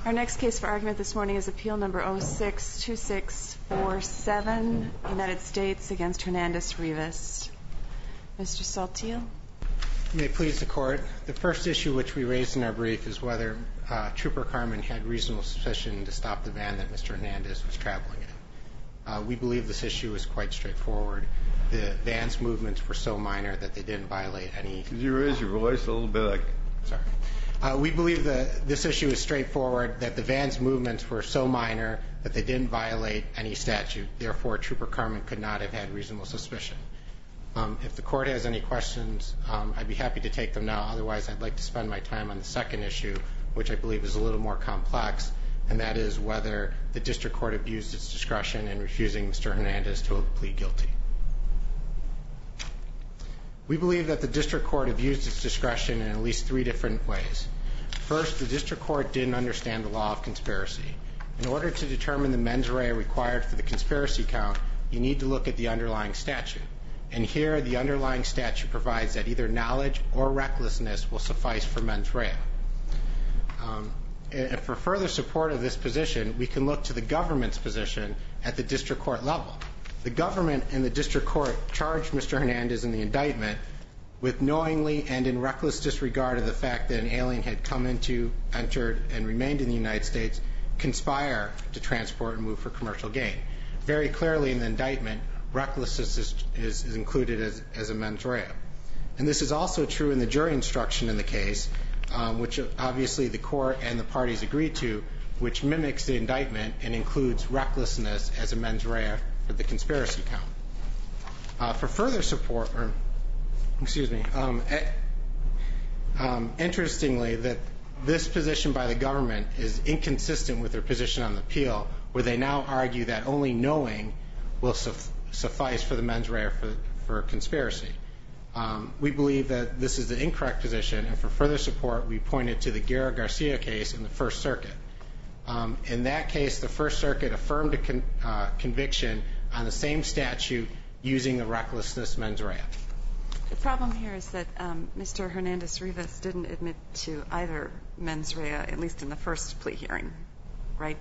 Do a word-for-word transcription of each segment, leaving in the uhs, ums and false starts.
Our next case for argument this morning is Appeal Number oh six two six four seven, United States against Hernandez-Rivas. Mister Saltiel. May it please the Court. The first issue which we raised in our brief is whether uh, Trooper Carmen had reasonable suspicion to stop the van that Mister Hernandez was traveling in. Uh, we believe this issue is quite straightforward. The van's movements were so minor that they didn't violate any... Could you raise your voice a little bit? Like... Sorry. Uh, we believe that this issue is straightforward, that the van's movements were so minor that they didn't violate any statute. Therefore, Trooper Carmen could not have had reasonable suspicion. Um, if the Court has any questions, um, I'd be happy to take them now. Otherwise, I'd like to spend my time on the second issue, which I believe is a little more complex, and that is whether the District Court abused its discretion in refusing Mister Hernandez to plead guilty. We believe that the District Court abused its discretion in at least three different ways. First, the District Court didn't understand the law of conspiracy. In order to determine the mens rea required for the conspiracy count, you need to look at the underlying statute. And here, the underlying statute provides that either knowledge or recklessness will suffice for mens rea. Um, and for further support of this position, we can look to the government's position at the District Court level. The government and the District Court charged Mister Hernandez in the indictment with knowingly and in reckless disregard of the fact that an alien had come into, entered, and remained in the United States, conspire to transport and move for commercial gain. Very clearly in the indictment, recklessness is, is, is included as, as a mens rea. And this is also true in the jury instruction in the case, um, which obviously the court and the parties agreed to, which mimics the indictment and includes recklessness as a mens rea for the conspiracy count. Uh, for further support, or, excuse me, um, eh, um, interestingly, that this position by the government is inconsistent with their position on the appeal, where they now argue that only knowing will suf- suffice for the mens rea for, for conspiracy. Um, we believe that this is the incorrect position, and for further support, we pointed to the Guerra-Garcia case in the First Circuit. Um, in that case, the First Circuit affirmed a con- uh, conviction on the same statute using the recklessness mens rea. The problem here is that um, Mister Hernandez-Rivas didn't admit to either mens rea, at least in the first plea hearing, right?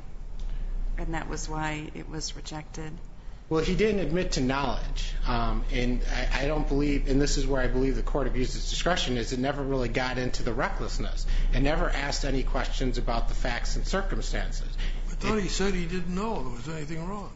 And that was why it was rejected. Well, he didn't admit to knowledge, um, and I, I don't believe, and this is where I believe the court abused its discretion, is it never really got into the recklessness. It never asked any questions about the facts and circumstances. I thought it, he said he didn't know there was anything wrong.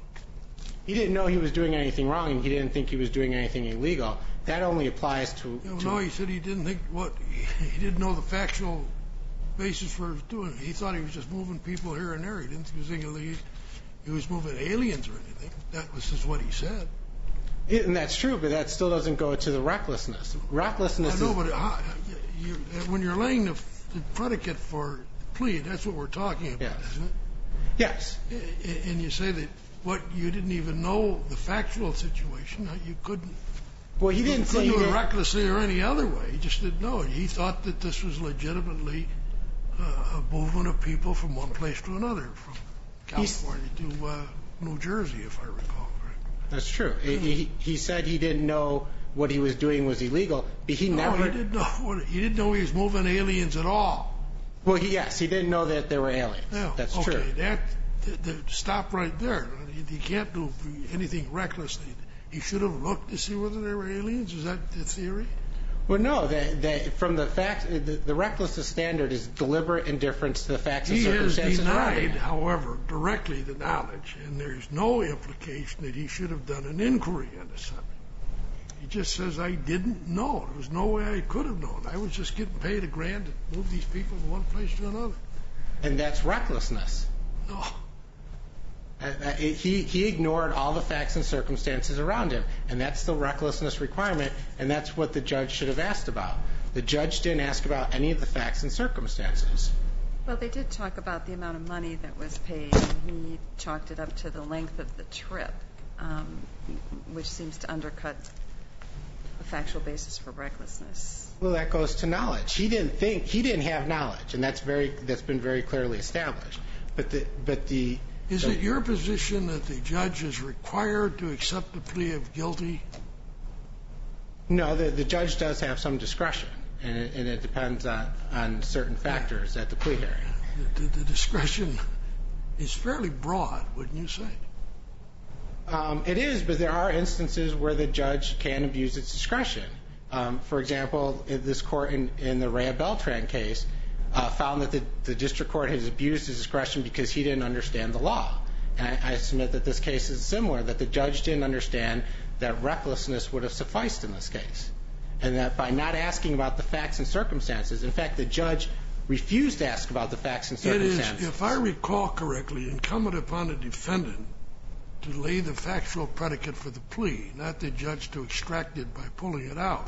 He didn't know he was doing anything wrong, and he didn't think he was doing anything illegal. That only applies to... No, to no, he said he didn't think what... He didn't know the factual basis for doing it. He thought he was just moving people here and there. He didn't think he was thinking he was moving aliens or anything. That was just what he said. It, and that's true, but that still doesn't go to the recklessness. Recklessness I know, is... but uh, you, when you're laying the, the predicate for plea, that's what we're talking about, yes. isn't it? Yes. And you say that what you didn't even know the factual situation, you couldn't... Well, he didn't say... He couldn't do it recklessly or any other way. He just didn't know it. He thought that this was legitimately uh, a movement of people from one place to another, from California He's, to uh, New Jersey, if I recall. Right? That's true. He, he, he said he didn't know what he was doing was illegal, but he no, never... he didn't know what, he didn't know he was moving aliens at all. Well, he, yes, he didn't know that there were aliens. Yeah, That's okay, true. That, that, that, stop right there. He, he can't do anything recklessly. He should have looked to see whether there were aliens? Is that the theory? Well, no. The, the, from the fact, the, the recklessness standard is deliberate indifference to the facts and he circumstances. He has around denied, it. however, directly the knowledge, and there's no implication that he should have done an inquiry into something. He just says, I didn't know. There was no way I could have known. I was just getting paid a grand to move these people from one place to another. And that's recklessness. No. Uh, he, he ignored all the facts and circumstances around him, and that's the recklessness requirement, and that's what the judge should have asked about. The judge didn't ask about any of the facts and circumstances. Well, they did talk about the amount of money that was paid, and he chalked it up to the length of the trip, um, which seems to undercut the factual basis for recklessness. Well, that goes to knowledge. He didn't think, he didn't have knowledge, and that's very, that's been very clearly established. But the, but the, Is the, it your position that the judge is required to accept the plea of guilty? No, the, the judge does have some discretion, and it, and it depends on, on certain factors at the plea hearing. the, the discretion is fairly broad, wouldn't you say? Um, it is, but there are instances where the judge can abuse its discretion. Um, for example, in this court in, in the Rhea Beltran case uh, found that the, the district court has abused his discretion because he didn't understand the law. And I, I submit that this case is similar, that the judge didn't understand that recklessness would have sufficed in this case. And that by not asking about the facts and circumstances, in fact, the judge refused to ask about the facts and circumstances. It is, if I recall correctly, incumbent upon a defendant to lay the factual predicate for the plea, not the judge to extract it by pulling it out.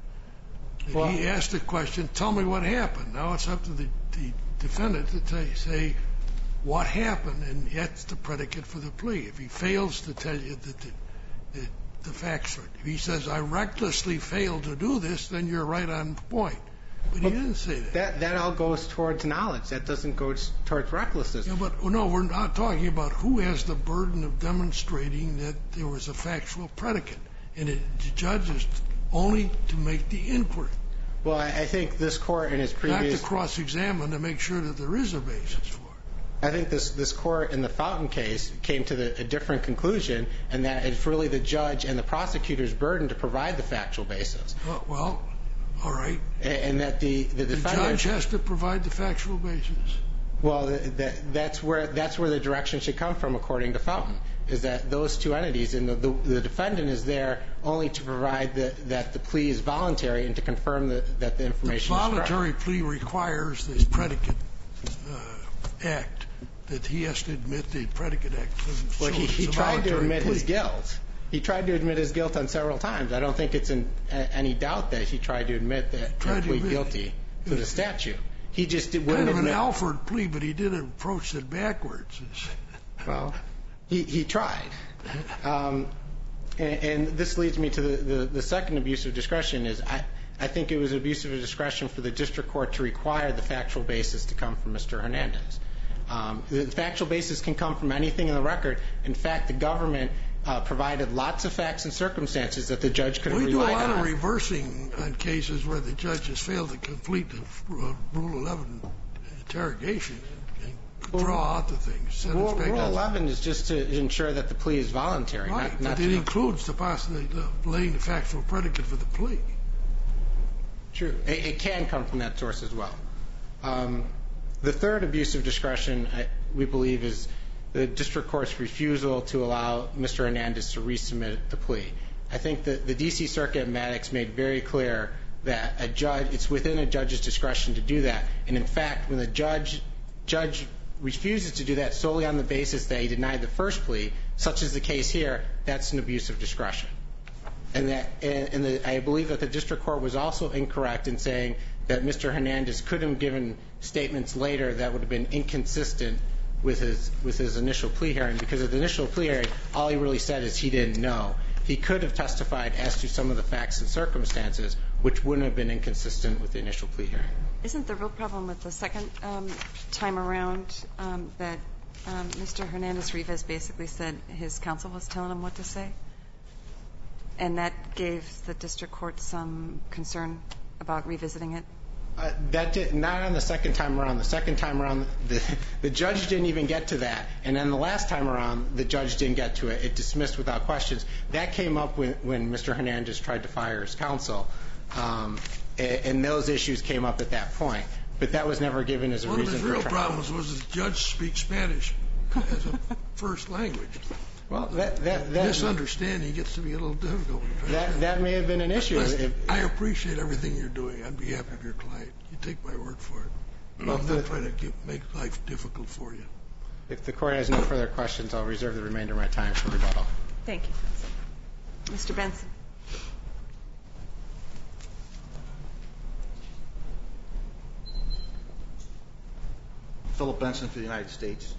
Well, he asked the question, tell me what happened. Now it's up to the, the defendant to tell you, say what happened, and that's the predicate for the plea. If he fails to tell you that the, the, the facts are, if he says, I recklessly failed to do this, then you're right on point. But he didn't say that. That, that all goes towards knowledge. That doesn't go towards recklessness. Yeah, but no, we're not talking about who has the burden of demonstrating that there was a factual predicate. And it, the judge is only to make the inquiry. Well, I, I think this court in its previous... Not to cross-examine to make sure that there is a basis for it. I think this, this court in the Fountain case came to the, a different conclusion, and that it's really the judge and the prosecutor's burden to provide the factual basis. Uh, well... All right. And that the, the defendant... The judge has to provide the factual basis. Well, that, that's where that's where the direction should come from, according to Fountain, is that those two entities, and the, the, the defendant is there only to provide the, that the plea is voluntary and to confirm that, that the information the is correct. voluntary plea requires this predicate uh, act, that he has to admit the predicate act. Well, he, he tried to admit plea. his guilt. He tried to admit his guilt on several times. I don't think it's in any doubt that he tried to admit that he plead guilty to the statute. He just wouldn't admit. Kind of an Alford plea, but he did approach it backwards. Well, he, he tried. Um, and, and this leads me to the, the, the second abuse of discretion is I, I think it was abuse of discretion for the district court to require the factual basis to come from Mister Hernandez. Um, the factual basis can come from anything in the record. In fact, the government Uh, provided lots of facts and circumstances that the judge could have relied on. We do a lot of reversing on cases where the judge has failed to complete the uh, Rule eleven interrogation and well, draw out the things. Rule, Rule eleven is just to ensure that the plea is voluntary. Right, not, but not it to includes the possibility of laying the factual predicate for the plea. True. It, it can come from that source as well. Um, the third abuse of discretion, I, we believe, is the district court's refusal to allow Mister Hernandez to resubmit the plea. I think that the D C Circuit Maddox made very clear that a judge, it's within a judge's discretion to do that. And in fact, when the judge judge refuses to do that solely on the basis that he denied the first plea, such as the case here, that's an abuse of discretion. And that, and, and the, I believe that the district court was also incorrect in saying that Mister Hernandez could have given statements later that would have been inconsistent with his with his initial plea hearing, because at the initial plea hearing, all he really said is he didn't know. He could have testified as to some of the facts and circumstances, which wouldn't have been inconsistent with the initial plea hearing. Isn't the real problem with the second um, time around um, that um, Mister Hernandez-Rivas basically said his counsel was telling him what to say? And that gave the district court some concern about revisiting it? Uh, that did, not on the second time around. The second time around, the, the judge didn't even get to that. And then the last time around, the judge didn't get to it. It dismissed without questions. That came up when, when Mister Hernandez tried to fire his counsel. Um, and, and those issues came up at that point. But that was never given as a One reason for trial. One of his real problems was the judge speaks Spanish as a first language. Well, that, that, that misunderstanding gets to be a little difficult. That, that may have been an issue. Listen, if, I appreciate everything you're doing on behalf of your client. You take my word for it. Well, I'm the, not trying to give, make life difficult for you. If the court has no further questions, I'll reserve the remainder of my time for rebuttal. Thank you, counsel. Mister Benson. Philip Benson for the United States.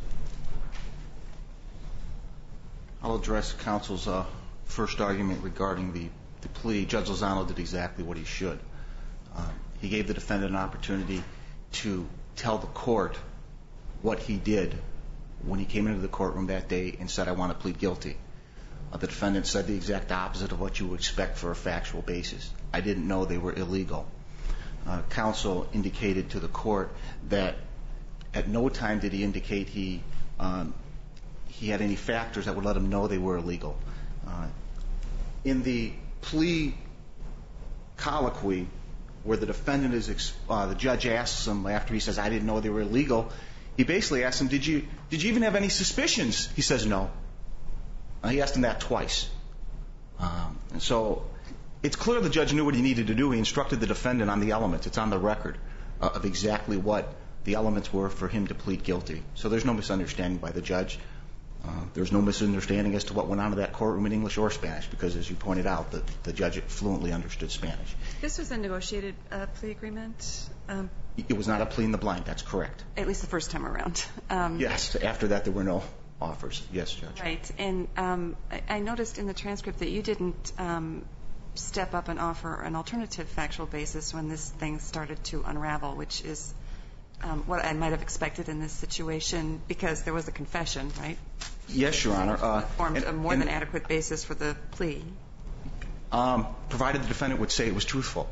I'll address counsel's uh, first argument regarding the, the plea. Judge Lozano did exactly what he should. Uh, he gave the defendant an opportunity to tell the court what he did when he came into the courtroom that day and said, I want to plead guilty. Uh, the defendant said the exact opposite of what you would expect for a factual basis. I didn't know they were illegal. Uh, counsel indicated to the court that At no time did he indicate he um, he had any factors that would let him know they were illegal. Uh, in the plea colloquy, where the defendant is, ex- uh, the judge asks him after he says, "I didn't know they were illegal," he basically asks him, "Did you did you even have any suspicions?" He says, "No." Uh, he asked him that twice. Um, and so it's clear the judge knew what he needed to do. He instructed the defendant on the elements. It's on the record uh, of exactly what the elements were for him to plead guilty. So there's no misunderstanding by the judge. Uh, there's no misunderstanding as to what went on in that courtroom in English or Spanish, because, as you pointed out, the, the judge fluently understood Spanish. This was a negotiated uh, plea agreement? Um, It was not a plea in the blind. That's correct. At least the first time around. Um, Yes. After that, there were no offers. Yes, Judge. Right. And um, I, I noticed in the transcript that you didn't um, step up and offer an alternative factual basis when this thing started to unravel, which is um, what I might have expected in this situation, because there was a confession, right? Yes, Your Honor. Uh, Formed and, a more and, than adequate basis for the plea. Um, provided the defendant would say it was truthful.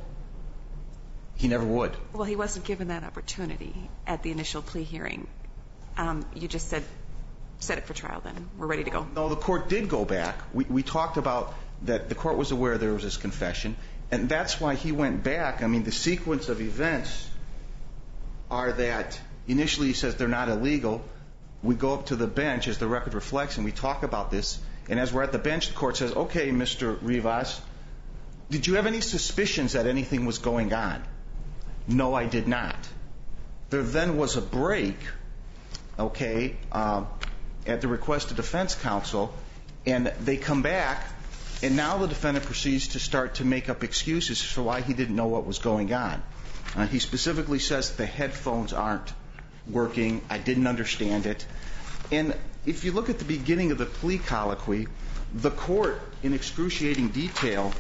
He never would. Well, he wasn't given that opportunity at the initial plea hearing. Um, you just said, set it for trial then. We're ready to go. No, the court did go back. We, we talked about that the court was aware there was this confession, and that's why he went back. I mean, the sequence of events are that initially he says they're not illegal. We go up to the bench, as the record reflects, and we talk about this. And as we're at the bench, the court says, "Okay, Mister Rivas, did you have any suspicions that anything was going on?" "No, I did not." There then was a break, okay, um, at the request of defense counsel, and they come back, and now the defendant proceeds to start to make up excuses for why he didn't know what was going on. Uh, he specifically says the headphones aren't working, I didn't understand it. And if you look at the beginning of the plea colloquy, the court, in excruciating detail,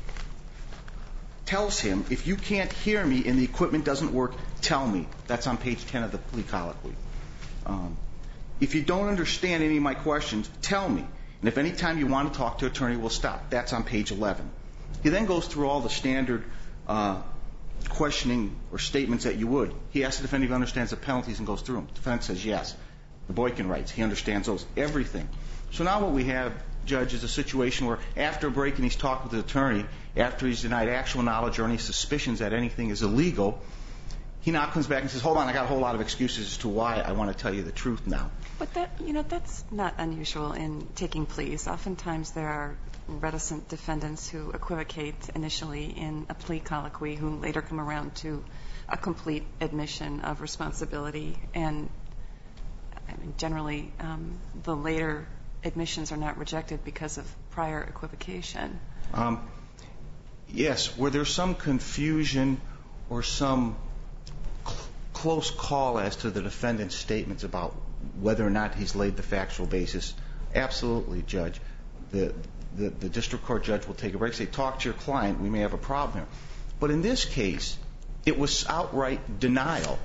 tells him, "If you can't hear me and the equipment doesn't work, tell me." That's on page ten of the plea colloquy. Um, if you don't understand any of my questions, tell me. And if any time you want to talk to an attorney, we'll stop. That's on page eleven. He then goes through all the standard uh, questioning or statements that you would. He asks the defendant if he understands the penalties and goes through them. The defendant says yes. The Boykin rights, he understands those, everything. So now what we have, Judge, is a situation where after a break and he's talked with the attorney, after he's denied actual knowledge or any suspicions that anything is illegal, he now comes back and says, "Hold on, I got a whole lot of excuses as to why I want to tell you the truth now." But that, you know, that's not unusual in taking pleas. Oftentimes there are reticent defendants who equivocate initially in a plea colloquy who later come around to a complete admission of responsibility. And I mean, generally, um, the later admissions are not rejected because of prior equivocation. Um, yes, where there's some confusion or some cl- close call as to the defendant's statements about whether or not he's laid the factual basis, absolutely, Judge. The, the, the district court judge will take a break and say, "Talk to your client, we may have a problem here." But in this case, it was outright denial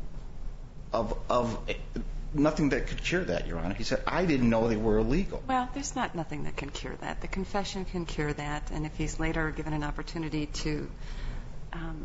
of, of nothing that could cure that, Your Honor. He said, "I didn't know they were illegal." Well, there's not nothing that can cure that. The confession can cure that, and if he's later given an opportunity to um,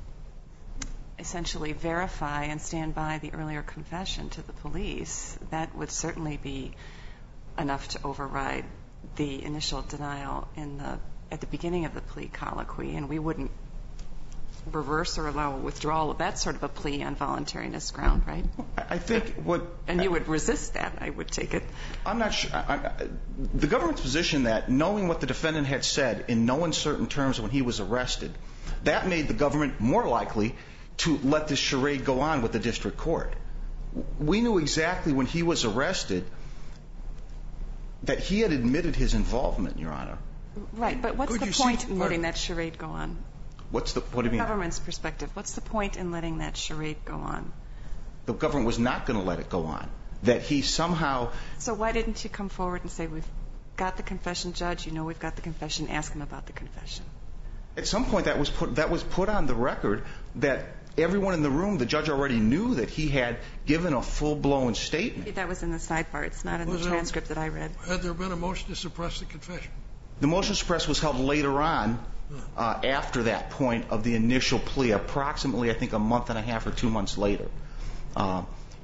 essentially verify and stand by the earlier confession to the police, that would certainly be enough to override the initial denial in the at the beginning of the plea colloquy, and we wouldn't reverse or allow a withdrawal of that sort of a plea on voluntariness ground, right? I think what... And you would resist that, I would take it. I'm not sure. I, I, the government's position that knowing what the defendant had said in no uncertain terms when he was arrested, that made the government more likely to let this charade go on with the district court. We knew exactly when he was arrested that he had admitted his involvement, Your Honor. Right, but what's Could the you point see- in letting that charade go on? What's the, what do you mean? Government's perspective, what's the point in letting that charade go on? The government was not going to let it go on. That he somehow... So why didn't you come forward and say, "We've got the confession, Judge, you know we've got the confession, ask him about the confession"? At some point that was put, that was put on the record that everyone in the room, the judge already knew that he had given a full-blown statement. That was in the sidebar. It's not in Was the there- transcript that I read. Had there been a motion to suppress the confession? The motion to suppress was held later on, uh, after that point of the initial plea, approximately, I think, a month and a half or two months later. Uh,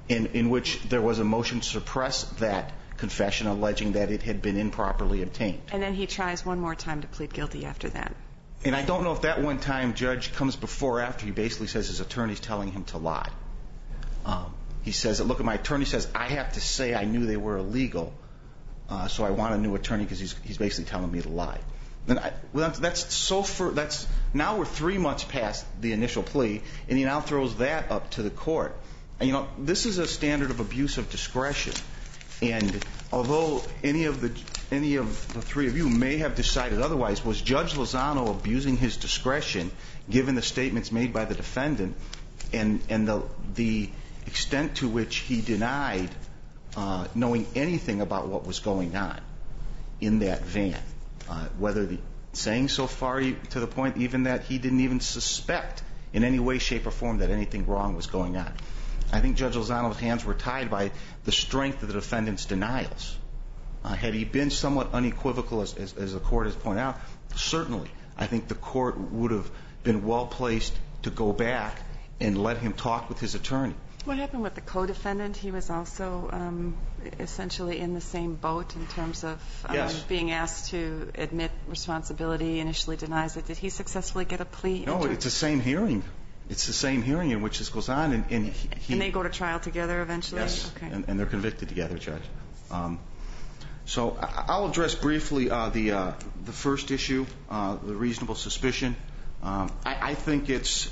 in, in which there was a motion to suppress that confession, alleging that it had been improperly obtained. And then he tries one more time to plead guilty after that. And I don't know if that one time, Judge, comes before or after he basically says his attorney's telling him to lie. Um, he says, look, my attorney says I have to say I knew they were illegal, uh, so I want a new attorney because he's, he's basically telling me to lie. And I, well, that's, that's so for, that's now we're three months past the initial plea, and he now throws that up to the court. And, you know, this is a standard of abuse of discretion. And although any of the any of the three of you may have decided otherwise, was Judge Lozano abusing his discretion given the statements made by the defendant and and the the extent to which he denied uh, knowing anything about what was going on in that van, uh, whether the saying so far to the point even that he didn't even suspect in any way, shape, or form that anything wrong was going on. I think Judge Lozano's hands were tied by the strength of the defendant's denials. Uh, had he been somewhat unequivocal, as, as, as the court has pointed out, certainly I think the court would have been well placed to go back and let him talk with his attorney. What happened with the co-defendant? He was also um, essentially in the same boat in terms of um, yes. being asked to admit responsibility, initially denies it. Did he successfully get a plea? No, it's the same hearing. It's the same hearing in which this goes on. And, and, he, he, and they go to trial together eventually? Yes, okay. and, and they're convicted together, Judge. Um, so I, I'll address briefly uh, the uh, the first issue, uh, the reasonable suspicion. Um, I, I think it's,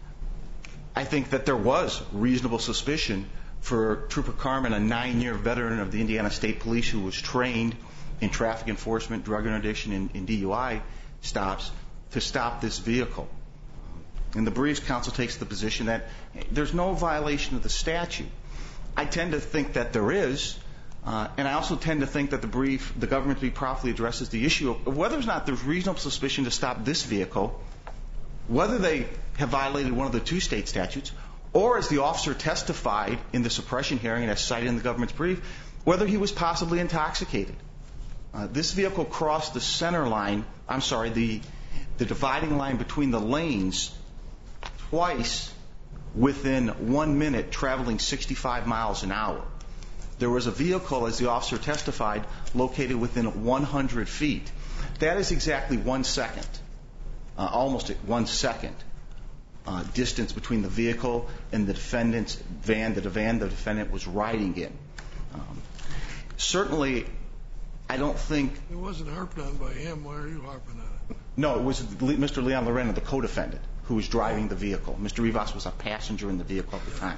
I think that there was reasonable suspicion for Trooper Carmen, a nine-year veteran of the Indiana State Police who was trained in traffic enforcement, drug interdiction, and, and D U I stops, to stop this vehicle. In the briefs, counsel takes the position that there's no violation of the statute. I tend to think that there is, uh, and I also tend to think that the brief, the government to be properly addresses the issue of whether or not there's reasonable suspicion to stop this vehicle, whether they have violated one of the two state statutes, or as the officer testified in the suppression hearing, and as cited in the government's brief, whether he was possibly intoxicated. Uh, this vehicle crossed the center line, I'm sorry, the, the dividing line between the lanes twice within one minute, traveling sixty-five miles an hour. There was a vehicle, as the officer testified, located within one hundred feet. That is exactly one second, uh, almost one second uh, distance between the vehicle and the defendant's van, the van the defendant was riding in. Um, certainly, I don't think... It wasn't harped on by him. Why are you harping on it? No, it was Mister Leon Lorena, the co-defendant, who was driving the vehicle. Mister Rivas was a passenger in the vehicle at the time.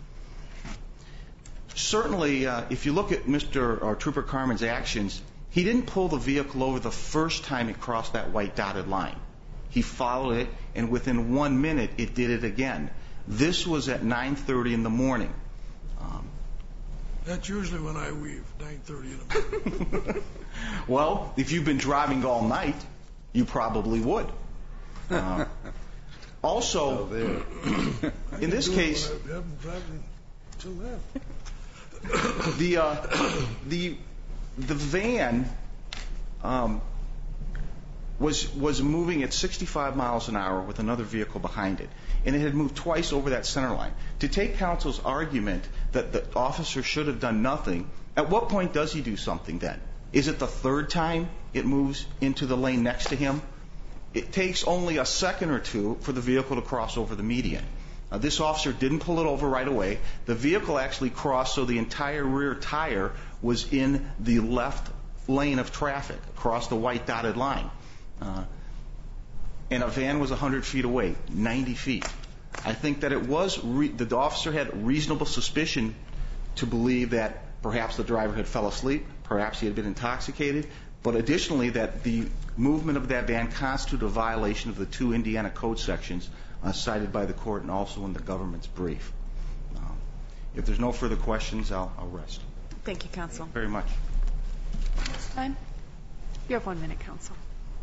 Certainly, uh, if you look at Mister or Trooper Carmen's actions, he didn't pull the vehicle over the first time it crossed that white dotted line. He followed it, and within one minute, it did it again. This was at nine thirty in the morning. Um, That's usually when I weave, nine thirty in the morning. Well, if you've been driving all night, you probably would. Uh, also, in this case, I haven't driven till then. the uh, the the van um, was was moving at sixty-five miles an hour with another vehicle behind it, and it had moved twice over that center line. To take counsel's argument that the officer should have done nothing, at what point does he do something then? Is it the third time it moves into the lane next to him? It takes only a second or two for the vehicle to cross over the median. Uh, this officer didn't pull it over right away. The vehicle actually crossed, so the entire rear tire was in the left lane of traffic across the white dotted line. Uh, and a van was one hundred feet away, ninety feet. I think that it was re- the officer had reasonable suspicion to believe that perhaps the driver had fell asleep, perhaps he had been intoxicated, but additionally that the movement of that van constituted a violation of the two Indiana code sections uh, cited by the court and also in the government's brief. Um, if there's no further questions, I'll, I'll rest. Thank you, counsel. Thank you very much. Time? You have one minute, counsel.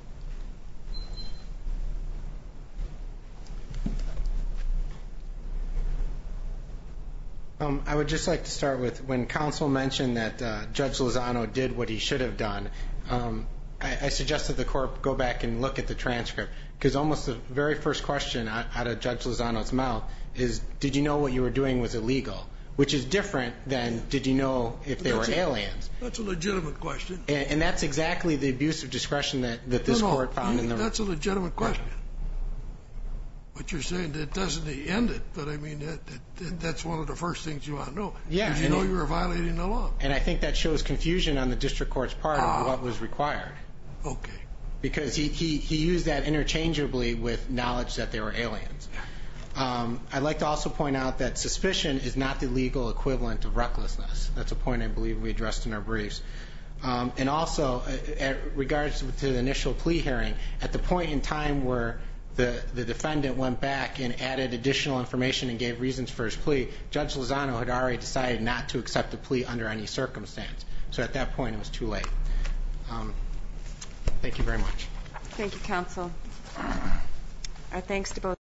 Um, I would just like to start with when counsel mentioned that uh, Judge Lozano did what he should have done. Um, I, I suggested the court go back and look at the transcript, because almost the very first question out, out of Judge Lozano's mouth is, did you know what you were doing was illegal? which is different than did you know if they were That's a- aliens. That's a legitimate question. And, and that's exactly the abuse of discretion that, that this no, no, court found you- in the... That's a legitimate question. But you're saying that doesn't end it, but I mean, that, that, that's one of the first things you want to know. Yeah, Because you and know it- you were violating the law. And I think that shows confusion on the district court's part Ah. of what was required. Okay. Because he, he, he used that interchangeably with knowledge that they were aliens. Um, I'd like to also point out that suspicion is not the legal equivalent of recklessness. That's a point I believe we addressed in our briefs. Um, and also, uh, at regards to the initial plea hearing, at the point in time where the, the defendant went back and added additional information and gave reasons for his plea, Judge Lozano had already decided not to accept the plea under any circumstance. So at that point, it was too late. Um, thank you very much. Thank you, counsel. Our thanks to both